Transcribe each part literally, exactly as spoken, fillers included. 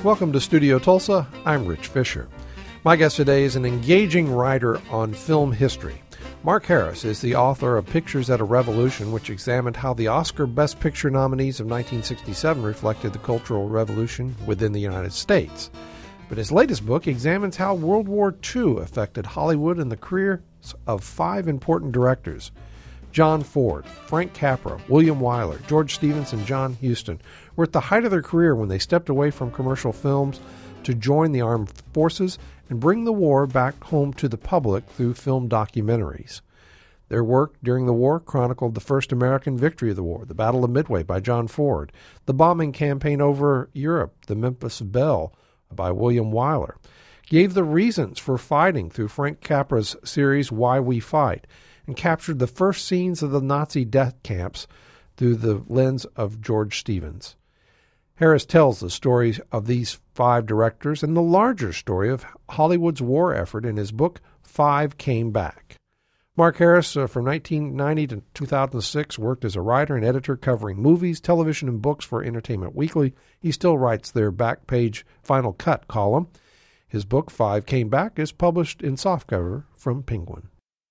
Welcome to Studio Tulsa. I'm Rich Fisher. My guest today is an engaging writer on film history. Mark Harris is the author of Pictures at a Revolution, which examined how the Oscar Best Picture nominees of nineteen sixty-seven reflected the Cultural Revolution within the United States. But his latest book examines how World War Two affected Hollywood and the careers of five important directors. John Ford, Frank Capra, William Wyler, George Stevens, and John Huston were at the height of their career when they stepped away from commercial films to join the armed forces and bring the war back home to the public through film documentaries. Their work during the war chronicled the first American victory of the war, the Battle of Midway by John Ford, the bombing campaign over Europe, the Memphis Belle by William Wyler, gave the reasons for fighting through Frank Capra's series Why We Fight, and captured the first scenes of the Nazi death camps through the lens of George Stevens. Harris tells the story of these five directors and the larger story of Hollywood's war effort in his book, Five Came Back. Mark Harris, uh, from nineteen ninety to two thousand six, worked as a writer and editor covering movies, television, and books for Entertainment Weekly. He still writes their back page Final Cut column. His book, Five Came Back, is published in softcover from Penguin.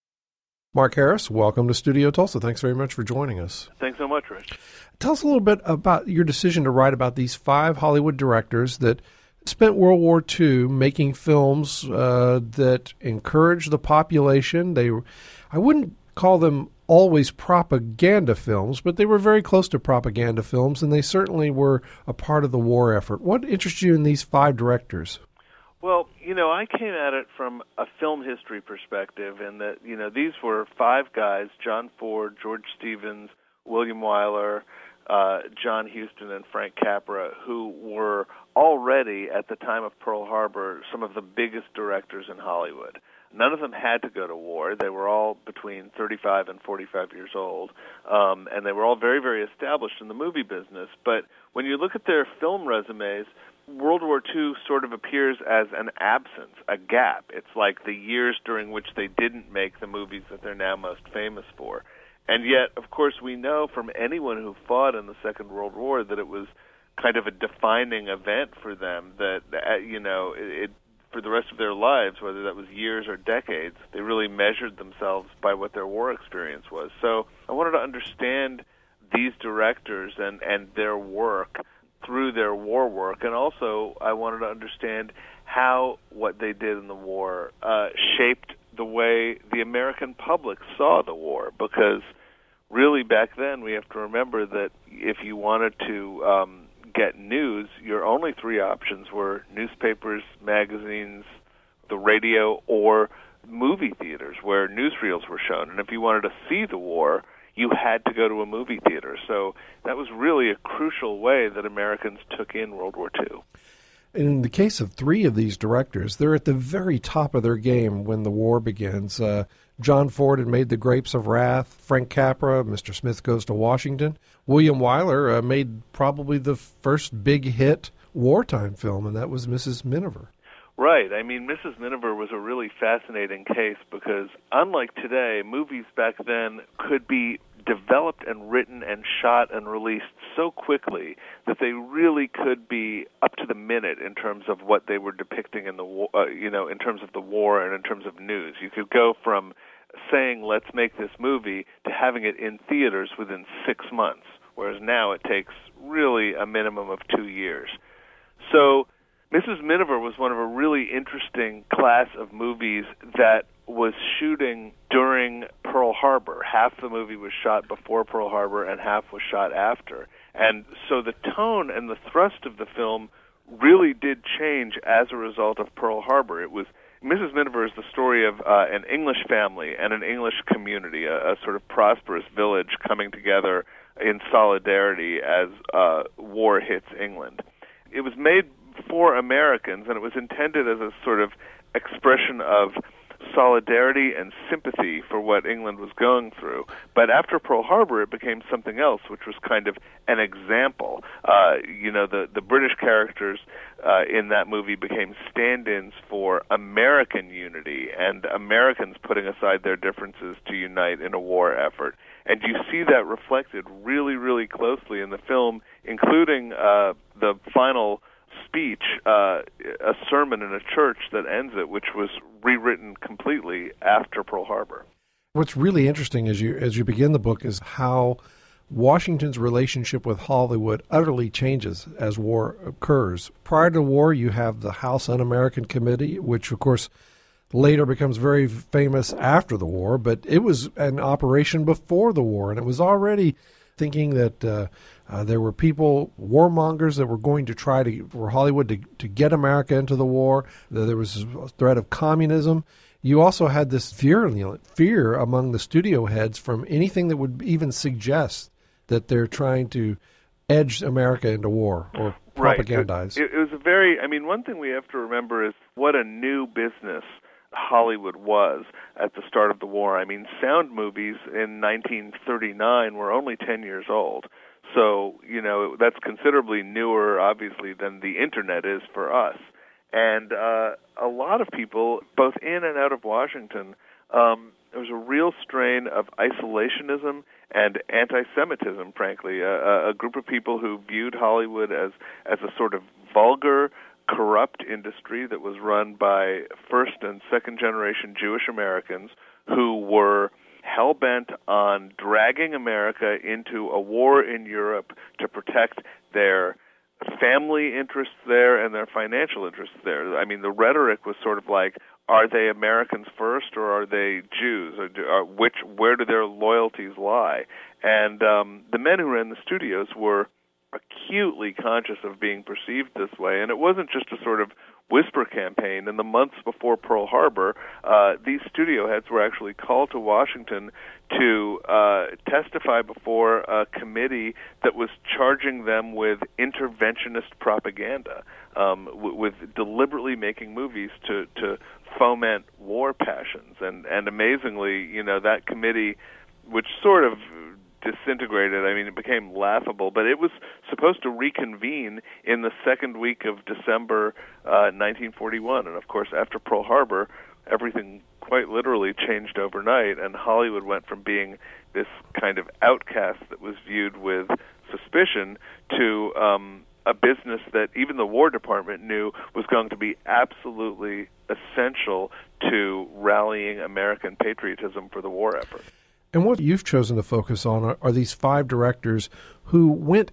Mark Harris, welcome to Studio Tulsa. Thanks very much for joining us. Thanks so much, Rich. Tell us a little bit about your decision to write about these five Hollywood directors that spent World War Two making films uh, that encouraged the population. They, I wouldn't call them always propaganda films, but they were very close to propaganda films, and they certainly were a part of the war effort. What interests you in these five directors? Well, you know, I came at it from a film history perspective, and that, you know, these were five guys, John Ford, George Stevens, William Wyler, uh, John Huston, and Frank Capra, who were already, at the time of Pearl Harbor, some of the biggest directors in Hollywood. None of them had to go to war. They were all between thirty-five and forty-five years old, um, and they were all very, very established in the movie business. But when you look at their film resumes, World War Two sort of appears as an absence, a gap. It's like the years during which they didn't make the movies that they're now most famous for. And yet, of course, we know from anyone who fought in the Second World War that it was kind of a defining event for them, that, uh, you know, it, it for the rest of their lives, whether that was years or decades, they really measured themselves by what their war experience was. So I wanted to understand these directors and, and their work through their war work, and also I wanted to understand how what they did in the war uh, shaped the way the American public saw the war, because really back then we have to remember that if you wanted to um, get news, your only three options were newspapers, magazines, the radio, or movie theaters where newsreels were shown. And if you wanted to see the war, you had to go to a movie theater. So that was really a crucial way that Americans took in World War Two. In the case of three of these directors, they're at the very top of their game when the war begins. Uh, John Ford had made The Grapes of Wrath, Frank Capra, Mister Smith Goes to Washington. William Wyler uh, made probably the first big hit wartime film, and that was Missus Miniver. Right. I mean, Missus Miniver was a really fascinating case because, unlike today, movies back then could be developed and written and shot and released so quickly that they really could be up to the minute in terms of what they were depicting in the war, uh, you know, in terms of the war and in terms of news. You could go from saying, let's make this movie, to having it in theaters within six months, whereas now it takes really a minimum of two years. So Missus Miniver was one of a really interesting class of movies that was shooting during Pearl Harbor. Half the movie was shot before Pearl Harbor and half was shot after. And so the tone and the thrust of the film really did change as a result of Pearl Harbor. It was Missus Miniver is the story of uh, an English family and an English community, a, a sort of prosperous village coming together in solidarity as uh, war hits England. It was made for Americans, and it was intended as a sort of expression of solidarity and sympathy for what England was going through. But after Pearl Harbor, it became something else, which was kind of an example. Uh, you know, the, the British characters uh, in that movie became stand-ins for American unity and Americans putting aside their differences to unite in a war effort. And you see that reflected really, really closely in the film, including uh, the final speech, uh, a sermon in a church that ends it, which was rewritten completely after Pearl Harbor. What's really interesting as you as you begin the book is how Washington's relationship with Hollywood utterly changes as war occurs. Prior to war, you have the House Un-American Committee, which, of course, later becomes very famous after the war, but it was an operation before the war, and it was already thinking that uh, uh, there were people, warmongers, that were going to try to, for Hollywood to, to get America into the war, that there was a threat of communism. You also had this fear, you know, fear among the studio heads from anything that would even suggest that they're trying to edge America into war or propagandize. Right. It, it was a very, I mean, one thing we have to remember is what a new business Hollywood was at the start of the war. I mean, sound movies in nineteen thirty-nine were only ten years old. So, you know, that's considerably newer, obviously, than the Internet is for us. And uh, a lot of people, both in and out of Washington, um, there was a real strain of isolationism and anti-Semitism, frankly, a, a group of people who viewed Hollywood as, as a sort of vulgar, corrupt industry that was run by first- and second-generation Jewish Americans who were hell-bent on dragging America into a war in Europe to protect their family interests there and their financial interests there. I mean, the rhetoric was sort of like, are they Americans first or are they Jews? Or do, or which, where do their loyalties lie? And um, the men who ran the studios were acutely conscious of being perceived this way, and it wasn't just a sort of whisper campaign. In the months before Pearl Harbor, uh, these studio heads were actually called to Washington to uh, testify before a committee that was charging them with interventionist propaganda, um, w- with deliberately making movies to, to foment war passions. And, and amazingly, you know, that committee, which sort of disintegrated. I mean, it became laughable, but it was supposed to reconvene in the second week of December uh, nineteen forty-one. And, of course, after Pearl Harbor, everything quite literally changed overnight, and Hollywood went from being this kind of outcast that was viewed with suspicion to um, a business that even the War Department knew was going to be absolutely essential to rallying American patriotism for the war effort. And what you've chosen to focus on are, are these five directors who went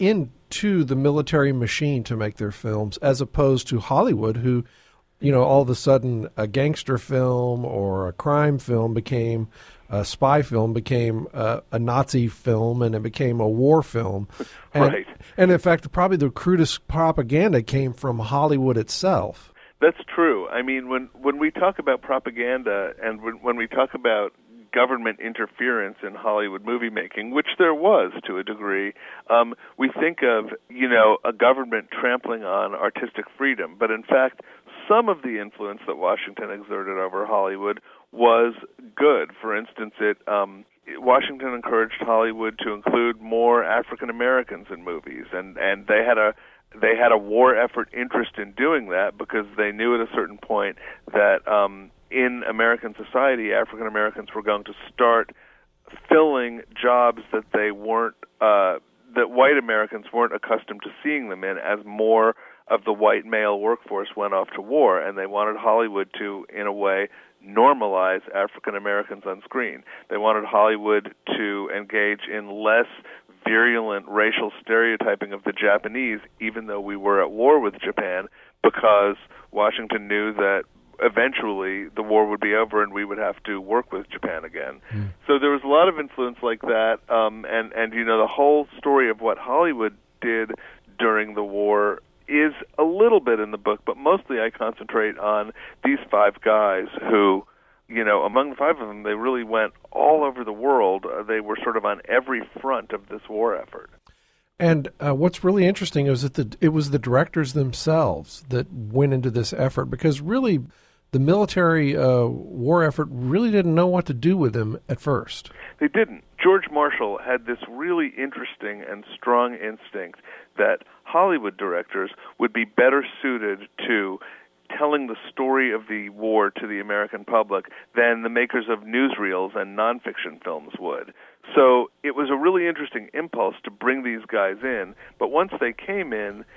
into the military machine to make their films, as opposed to Hollywood, who, you know, all of a sudden a gangster film or a crime film became a spy film, became a, a Nazi film, and it became a war film. And, right. And in fact, probably the crudest propaganda came from Hollywood itself. That's true. I mean, when, when we talk about propaganda and when, when we talk about government interference in Hollywood movie making, which there was to a degree, um, we think of, you know, a government trampling on artistic freedom. But in fact, some of the influence that Washington exerted over Hollywood was good. For instance, it um, Washington encouraged Hollywood to include more African Americans in movies, and, and they had a they had a war effort interest in doing that because they knew at a certain point that um, in American society, African Americans were going to start filling jobs that they weren't, uh, that white Americans weren't accustomed to seeing them in, as more of the white male workforce went off to war, and they wanted Hollywood to, in a way, normalize African Americans on screen. They wanted Hollywood to engage in less virulent racial stereotyping of the Japanese, even though we were at war with Japan, because Washington knew that eventually the war would be over and we would have to work with Japan again. Mm. So there was a lot of influence like that, um, and, and, you know, the whole story of what Hollywood did during the war is a little bit in the book, but mostly I concentrate on these five guys who, you know, among the five of them, they really went all over the world. Uh, they were sort of on every front of this war effort. And uh, what's really interesting is that the, it was the directors themselves that went into this effort, because really the military uh, war effort really didn't know what to do with them at first. They didn't. George Marshall had this really interesting and strong instinct that Hollywood directors would be better suited to telling the story of the war to the American public than the makers of newsreels and nonfiction films would. So it was a really interesting impulse to bring these guys in, but once they came in,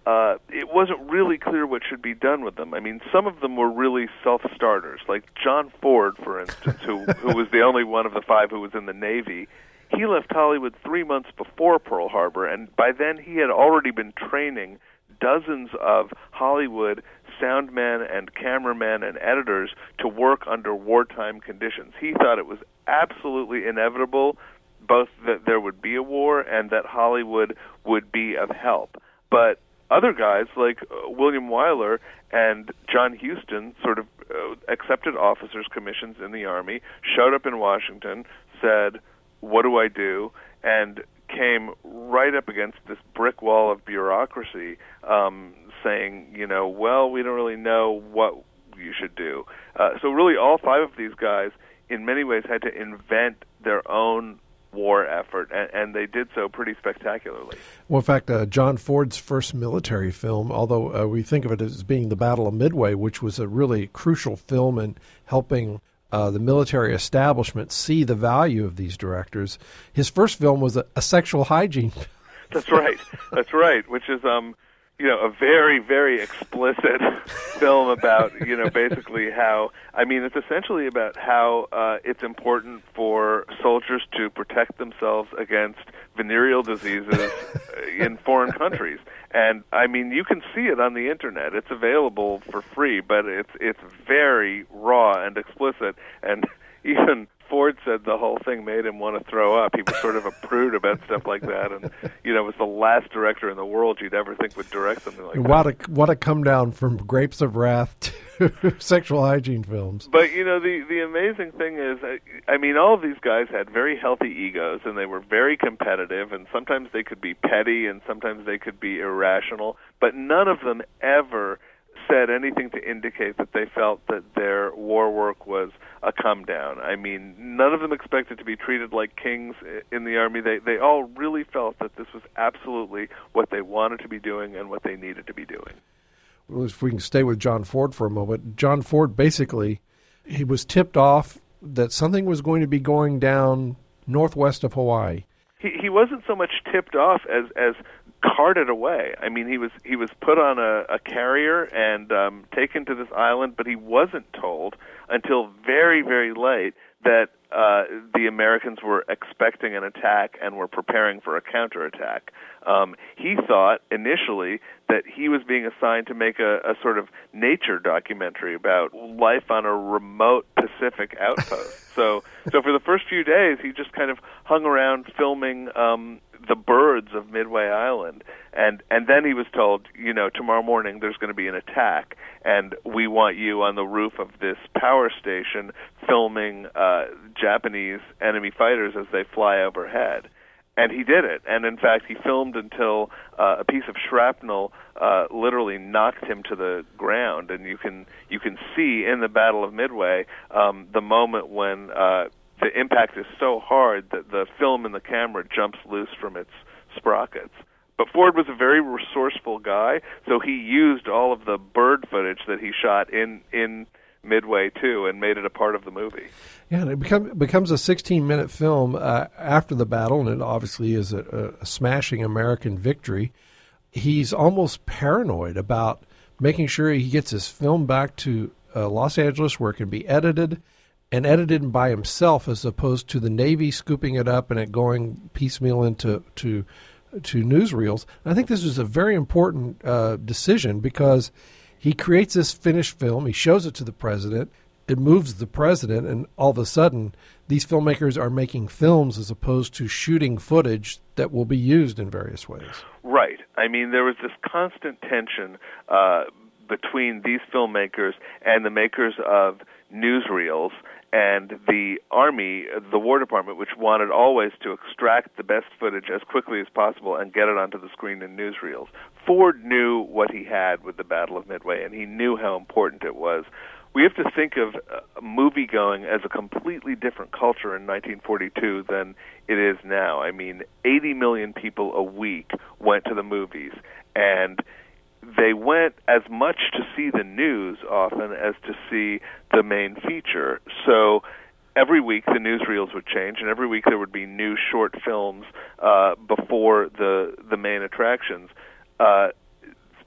uh, it wasn't really clear what should be done with them. I mean, some of them were really self-starters, like John Ford, for instance, who, who was the only one of the five who was in the Navy. He left Hollywood three months before Pearl Harbor, and by then he had already been training dozens of Hollywood soundmen and cameramen and editors to work under wartime conditions. He thought it was absolutely inevitable both that there would be a war and that Hollywood would be of help. But other guys like uh, William Wyler and John Huston sort of uh, accepted officers' commissions in the Army, showed up in Washington, said, "What do I do?" and came right up against this brick wall of bureaucracy, um, saying, you know, well, we don't really know what you should do. Uh, so really all five of these guys in many ways had to invent their own war effort, and, and they did so pretty spectacularly. Well, in fact, uh, John Ford's first military film, although uh, we think of it as being the Battle of Midway, which was a really crucial film in helping uh, the military establishment see the value of these directors, his first film was a, a sexual hygiene film. That's right. That's right, which is... um. you know, a very, very explicit film about, you know, basically how, I mean, it's essentially about how uh, it's important for soldiers to protect themselves against venereal diseases in foreign countries. And, I mean, you can see it on the Internet. It's available for free, but it's it's very raw and explicit. And even Ford said the whole thing made him want to throw up. He was sort of a prude about stuff like that, and you know, was the last director in the world you'd ever think would direct something like what that. A, what a come down from Grapes of Wrath to sexual hygiene films. But you know, the the amazing thing is, I, I mean, all of these guys had very healthy egos, and they were very competitive, and sometimes they could be petty, and sometimes they could be irrational, but none of them ever said anything to indicate that they felt that their war work was a come down. I mean, none of them expected to be treated like kings in the Army. They they all really felt that this was absolutely what they wanted to be doing and what they needed to be doing. Well, if we can stay with John Ford for a moment, John Ford basically, he was tipped off that something was going to be going down northwest of Hawaii. He he wasn't so much tipped off as as carted away. I mean, he was he was put on a, a carrier and um, taken to this island, but he wasn't told until very, very late that uh, the Americans were expecting an attack and were preparing for a counterattack. Um, he thought initially that he was being assigned to make a, a sort of nature documentary about life on a remote Pacific outpost. so, so for the first few days, he just kind of hung around filming um, the birds of Midway Island, and and then he was told, you know, tomorrow morning there's going to be an attack, and we want you on the roof of this power station filming uh, Japanese enemy fighters as they fly overhead. And he did it. And in fact, he filmed until uh, a piece of shrapnel uh, literally knocked him to the ground. And you can you can see in the Battle of Midway um, the moment when uh, the impact is so hard that the film in the camera jumps loose from its sprockets. But Ford was a very resourceful guy, so he used all of the bird footage that he shot in in Midway too, and made it a part of the movie. Yeah, and it become, becomes a sixteen-minute film uh, after the battle, and it obviously is a, a smashing American victory. He's almost paranoid about making sure he gets his film back to uh, Los Angeles, where it can be edited, and edited by himself, as opposed to the Navy scooping it up and it going piecemeal into to to newsreels. And I think this is a very important uh, decision, because he creates this finished film, he shows it to the president, it moves the president, and all of a sudden these filmmakers are making films as opposed to shooting footage that will be used in various ways. Right. I mean, there was this constant tension uh, between these filmmakers and the makers of newsreels and the Army, the War Department, which wanted always to extract the best footage as quickly as possible and get it onto the screen in newsreels. Ford knew what he had with the Battle of Midway, and he knew how important it was. We have to think of uh, movie-going as a completely different culture in nineteen forty-two than it is now. I mean, eighty million people a week went to the movies, and they went as much to see the news often as to see the main feature. So every week the newsreels would change, and every week there would be new short films uh, before the the main attractions. Uh,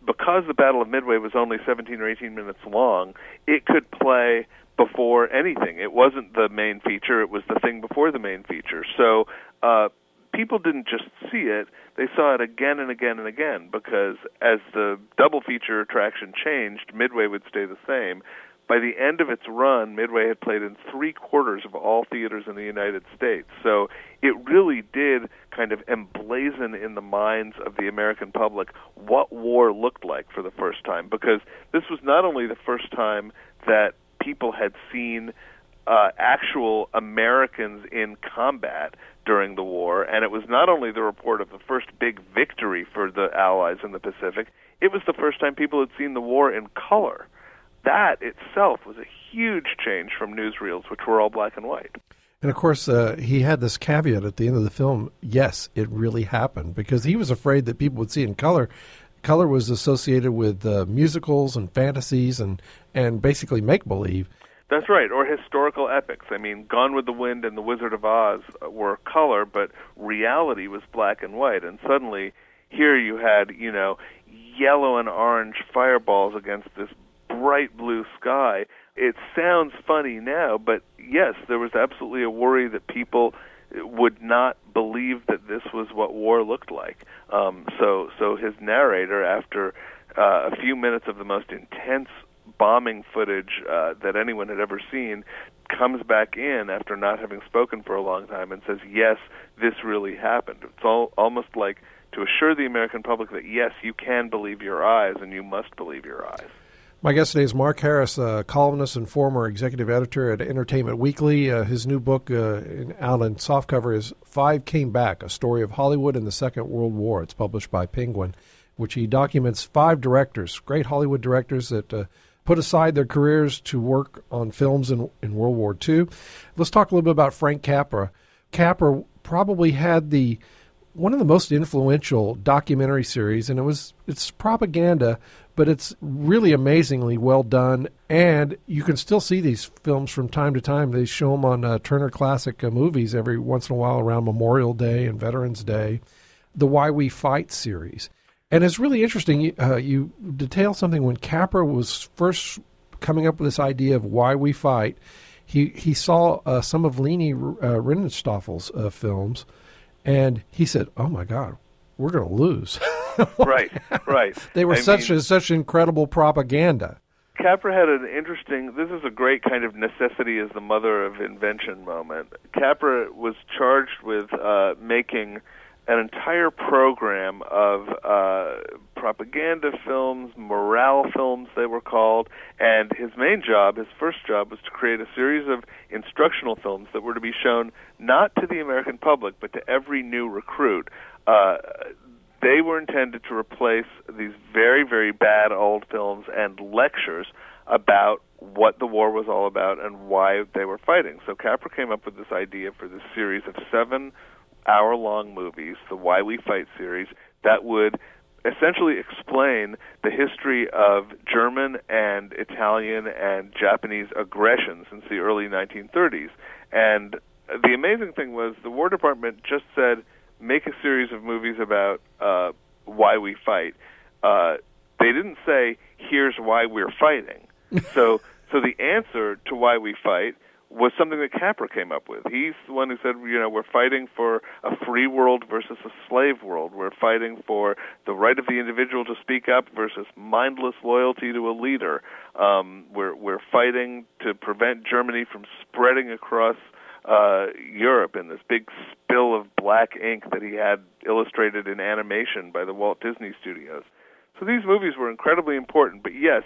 because the Battle of Midway was only seventeen or eighteen minutes long, it could play before anything. It wasn't the main feature, it was the thing before the main feature. So uh, people didn't just see it, they saw it again and again and again, because as the double feature attraction changed, Midway would stay the same. By the end of its run, Midway had played in three-quarters of all theaters in the United States. So it really did kind of emblazon in the minds of the American public what war looked like for the first time, because this was not only the first time that people had seen uh, actual Americans in combat during the war, and it was not only the report of the first big victory for the Allies in the Pacific, it was the first time people had seen the war in color. That itself was a huge change from newsreels, which were all black and white. And, of course, uh, he had this caveat at the end of the film, yes, it really happened, because he was afraid that people would see it in color. Color was associated with uh, musicals and fantasies and, and basically make-believe. That's right, or historical epics. I mean, Gone with the Wind and The Wizard of Oz were color, but reality was black and white. And suddenly, here you had, you know, yellow and orange fireballs against this bright blue sky. It sounds funny now, but yes, there was absolutely a worry that people would not believe that this was what war looked like. Um, so, so his narrator, after uh, a few minutes of the most intense bombing footage uh, that anyone had ever seen, comes back in after not having spoken for a long time and says, yes, this really happened. It's all, almost like to assure the American public that, yes, you can believe your eyes and you must believe your eyes. My guest today is Mark Harris, uh, columnist and former executive editor at Entertainment Weekly. Uh, his new book uh, in, out in softcover is Five Came Back, A Story of Hollywood in the Second World War. It's published by Penguin, which he documents five directors, great Hollywood directors that uh, put aside their careers to work on films in, in World War Two. Let's talk a little bit about Frank Capra. Capra probably had the one of the most influential documentary series, and it was it's propaganda, but it's really amazingly well done, and you can still see these films from time to time. They show them on uh, Turner Classic uh, Movies every once in a while around Memorial Day and Veterans Day, the Why We Fight series. And it's really interesting. Uh, you detail something when Capra was first coming up with this idea of why we fight. He, he saw uh, some of Leni uh, Riefenstahfel's uh, films, and he said, oh, my God, we're going to lose. Right, right. They were I such mean, a, such incredible propaganda. Capra had an interesting, this is a great kind of necessity is the mother of invention moment. Capra was charged with uh, making an entire program of uh, propaganda films, morale films they were called, and his main job, his first job, was to create a series of instructional films that were to be shown not to the American public, but to every new recruit. Uh, they were intended to replace these very, very bad old films and lectures about what the war was all about and why they were fighting. So Capra came up with this idea for this series of seven hour-long movies, the Why We Fight series, that would essentially explain the history of German and Italian and Japanese aggression since the early nineteen thirties. And the amazing thing was the War Department just said, make a series of movies about uh, why we fight. Uh, they didn't say, here's why we're fighting. so, so the answer to why we fight was something that Capra came up with. He's the one who said, you know, we're fighting for a free world versus a slave world. We're fighting for the right of the individual to speak up versus mindless loyalty to a leader. Um, we're we're fighting to prevent Germany from spreading across uh, Europe in this big spill of black ink that he had illustrated in animation by the Walt Disney Studios. So these movies were incredibly important, but yes,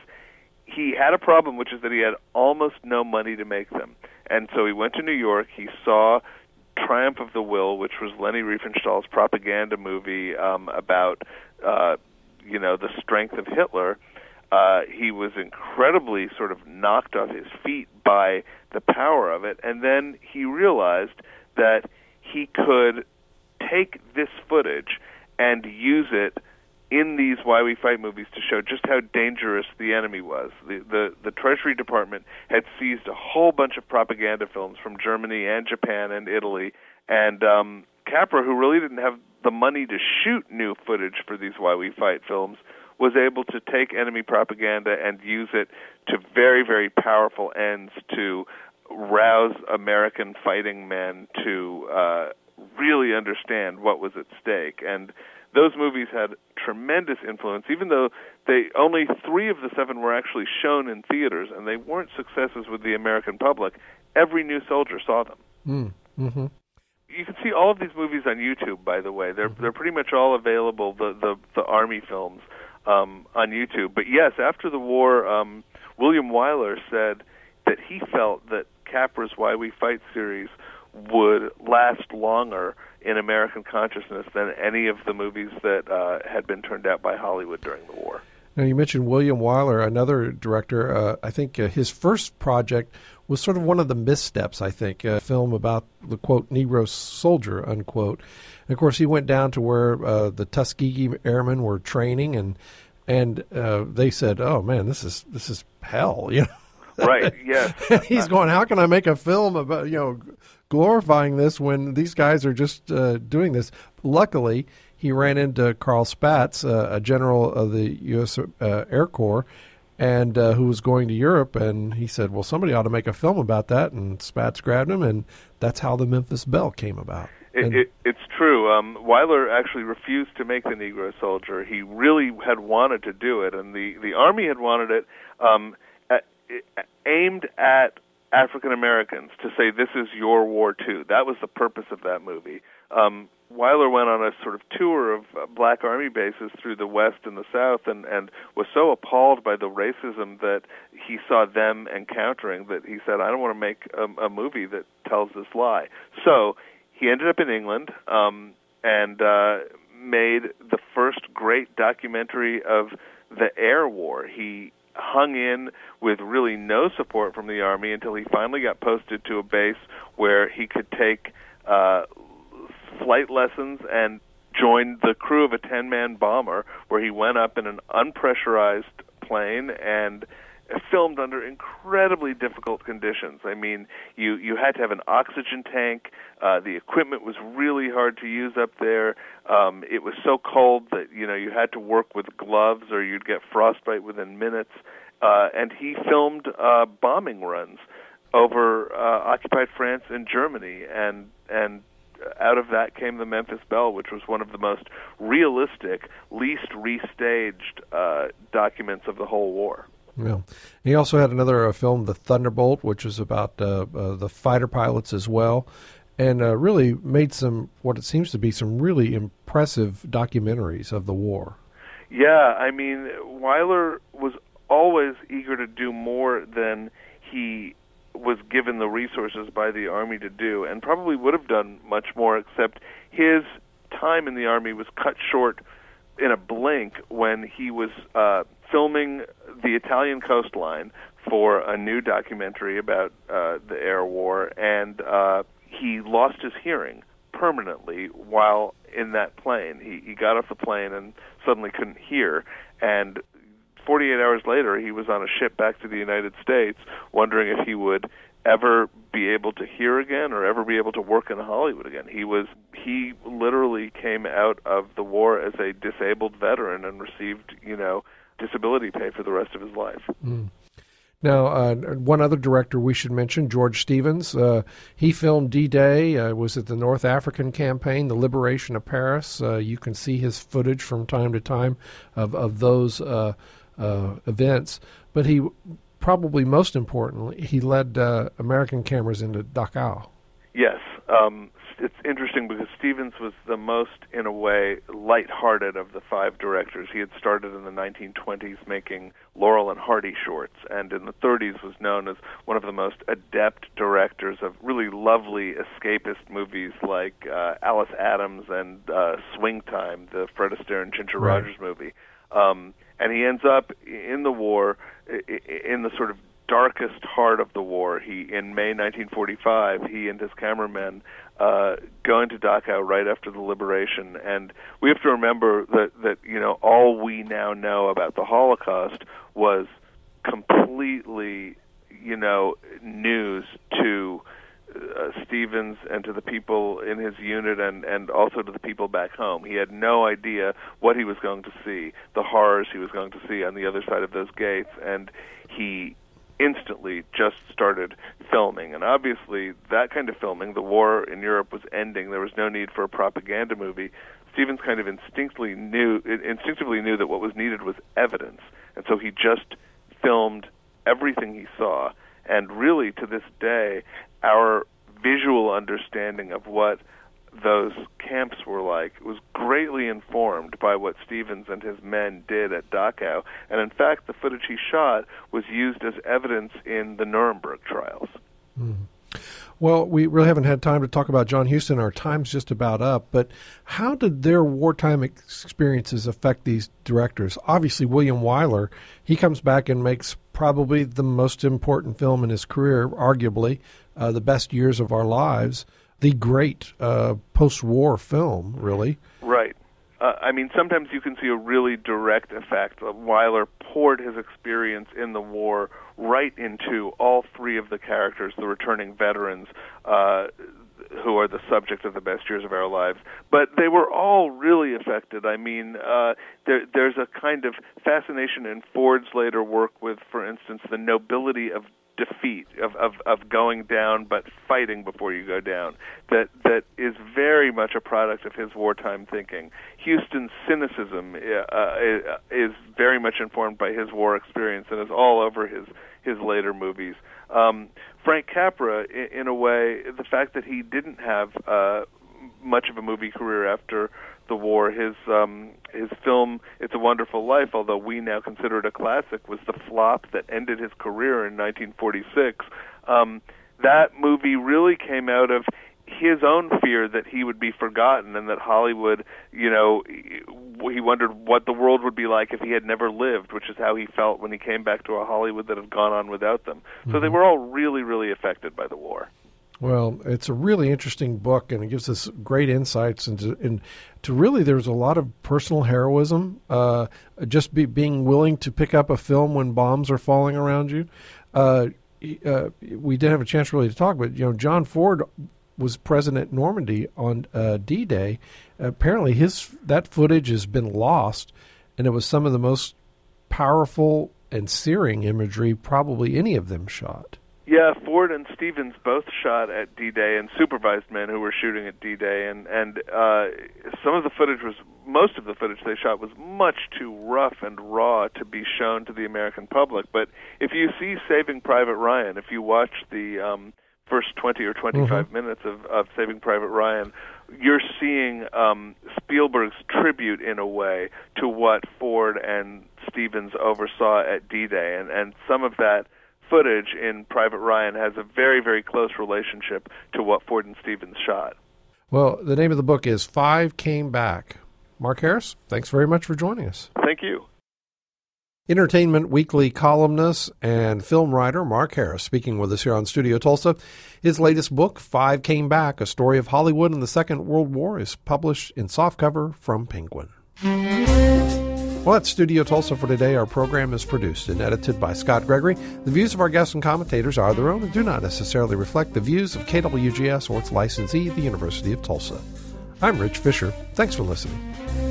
he had a problem, which is that he had almost no money to make them. And so he went to New York. He saw Triumph of the Will, which was Leni Riefenstahl's propaganda movie um, about, uh, you know, the strength of Hitler. Uh, he was incredibly sort of knocked off his feet by the power of it. And then he realized that he could take this footage and use it in these Why We Fight movies to show just how dangerous the enemy was. The, the the Treasury Department had seized a whole bunch of propaganda films from Germany and Japan and Italy, and um, Capra, who really didn't have the money to shoot new footage for these Why We Fight films, was able to take enemy propaganda and use it to very, very powerful ends to rouse American fighting men to uh, really understand what was at stake. And those movies had tremendous influence, even though they only three of the seven were actually shown in theaters, and they weren't successes with the American public. Every new soldier saw them. Mm. Mm-hmm. You can see all of these movies on YouTube, by the way. They're they're pretty much all available, the the, the Army films, um, on YouTube. But yes, after the war, um, William Wyler said that he felt that Capra's Why We Fight series would last longer in American consciousness than any of the movies that uh, had been turned out by Hollywood during the war. Now, you mentioned William Wyler, another director. Uh, I think uh, his first project was sort of one of the missteps, I think, a film about the, quote, Negro soldier, unquote. And, of course, he went down to where uh, the Tuskegee Airmen were training, and and uh, they said, oh, man, this is this is hell, you know. Right, yes. He's going, how can I make a film about, you know, glorifying this when these guys are just uh, doing this? Luckily, he ran into Carl Spaatz, uh, a general of the U S Uh, Air Corps, and uh, who was going to Europe, and he said, well, somebody ought to make a film about that, and Spaatz grabbed him, and that's how the Memphis Belle came about. It, and, it, it's true. Um, Wyler actually refused to make the Negro Soldier. He really had wanted to do it, and the, the Army had wanted it um, at, aimed at African Americans to say, this is your war too. That was the purpose of that movie. Um, Wyler went on a sort of tour of uh, black Army bases through the West and the South, and, and was so appalled by the racism that he saw them encountering that he said, I don't want to make a, a movie that tells this lie. So he ended up in England um, and uh, made the first great documentary of the air war. He hung in with really no support from the Army until he finally got posted to a base where he could take uh, flight lessons and joined the crew of a ten-man bomber, where he went up in an unpressurized plane and filmed under incredibly difficult conditions. I mean, you, you had to have an oxygen tank. Uh, the equipment was really hard to use up there. Um, it was so cold that, you know, you had to work with gloves or you'd get frostbite within minutes. Uh, and he filmed uh, bombing runs over uh, occupied France and Germany, and and out of that came the Memphis Belle, which was one of the most realistic, least restaged uh, documents of the whole war. Yeah. He also had another uh, film, The Thunderbolt, which was about uh, uh, the fighter pilots as well, and uh, really made some, what it seems to be, some really impressive documentaries of the war. Yeah, I mean, Wyler was always eager to do more than he was given the resources by the Army to do, and probably would have done much more, except his time in the Army was cut short in a blink when he was uh, filming the Italian coastline for a new documentary about uh, the air war, and uh, he lost his hearing permanently while in that plane. He, he got off the plane and suddenly couldn't hear, and forty-eight hours later, he was on a ship back to the United States, wondering if he would ever be able to hear again or ever be able to work in Hollywood again. He was he literally came out of the war as a disabled veteran and received, you know, disability pay for the rest of his life. Mm. Now, uh, one other director we should mention, George Stevens. Uh, he filmed D-Day, uh, was it the North African campaign, the liberation of Paris. Uh, you can see his footage from time to time of, of those uh, uh, events. But he, probably most importantly, he led uh, American cameras into Dachau. Yes. Um, it's interesting because Stevens was the most, in a way, lighthearted of the five directors. He had started in the nineteen twenties making Laurel and Hardy shorts, and in the thirties was known as one of the most adept directors of really lovely escapist movies like uh, Alice Adams and uh, Swing Time, the Fred Astaire and Ginger Right. Rogers movie. Um, and he ends up in the war, in the sort of darkest heart of the war. He, in May nineteen forty-five, he and his cameramen uh, go into Dachau right after the liberation. And we have to remember that, that, you know, all we now know about the Holocaust was completely, you know, news to uh, Stevens and to the people in his unit and, and also to the people back home. He had no idea what he was going to see, the horrors he was going to see on the other side of those gates, and he instantly just started filming. And obviously that kind of filming, the war in Europe was ending, there was no need for a propaganda movie. Stevens kind of instinctively knew instinctively knew that what was needed was evidence, and so he just filmed everything he saw. And really, to this day, our visual understanding of what those camps were like was greatly informed by what Stevens and his men did at Dachau. And in fact, the footage he shot was used as evidence in the Nuremberg trials. Mm. Well, we really haven't had time to talk about John Huston. Our time's just about up. But how did their wartime experiences affect these directors? Obviously, William Wyler, he comes back and makes probably the most important film in his career, arguably, uh, The Best Years of Our Lives, the great uh, post-war film, really. Right. Uh, I mean, sometimes you can see a really direct effect. Wyler poured his experience in the war right into all three of the characters, the returning veterans, uh, who are the subject of The Best Years of Our Lives. But they were all really affected. I mean, uh, there, there's a kind of fascination in Ford's later work with, for instance, the nobility of defeat, of, of, of going down but fighting before you go down, that that is very much a product of his wartime thinking. Huston's cynicism uh, is very much informed by his war experience and is all over his, his later movies. Um, Frank Capra, in, in a way, the fact that he didn't have uh, much of a movie career after the war, his um, his film It's a Wonderful Life, although we now consider it a classic, was the flop that ended his career in nineteen forty-six. Um, that movie really came out of his own fear that he would be forgotten and that Hollywood, you know, he wondered what the world would be like if he had never lived, which is how he felt when he came back to a Hollywood that had gone on without them. So mm-hmm. they were all really, really affected by the war. Well, it's a really interesting book, and it gives us great insights into, into really there's a lot of personal heroism, uh, just be, being willing to pick up a film when bombs are falling around you. Uh, uh, we didn't have a chance really to talk, but you know, John Ford was present at Normandy on uh, D-Day. Apparently, his that footage has been lost, and it was some of the most powerful and searing imagery probably any of them shot. Yeah, Ford and Stevens both shot at D-Day and supervised men who were shooting at D-Day, and and uh, some of the footage was, most of the footage they shot was much too rough and raw to be shown to the American public. But if you see Saving Private Ryan, if you watch the um, first twenty or twenty-five mm-hmm. minutes of, of Saving Private Ryan, you're seeing um, Spielberg's tribute, in a way, to what Ford and Stevens oversaw at D-Day, and, and some of that footage in Private Ryan has a very, very close relationship to what Ford and Stevens shot. Well, the name of the book is Five Came Back. Mark Harris, thanks very much for joining us. Thank you. Entertainment Weekly columnist and film writer Mark Harris speaking with us here on Studio Tulsa. His latest book, Five Came Back, A Story of Hollywood in the Second World War, is published in softcover from Penguin. Well, that's Studio Tulsa for today. Our program is produced and edited by Scott Gregory. The views of our guests and commentators are their own and do not necessarily reflect the views of K W G S or its licensee, the University of Tulsa. I'm Rich Fisher. Thanks for listening.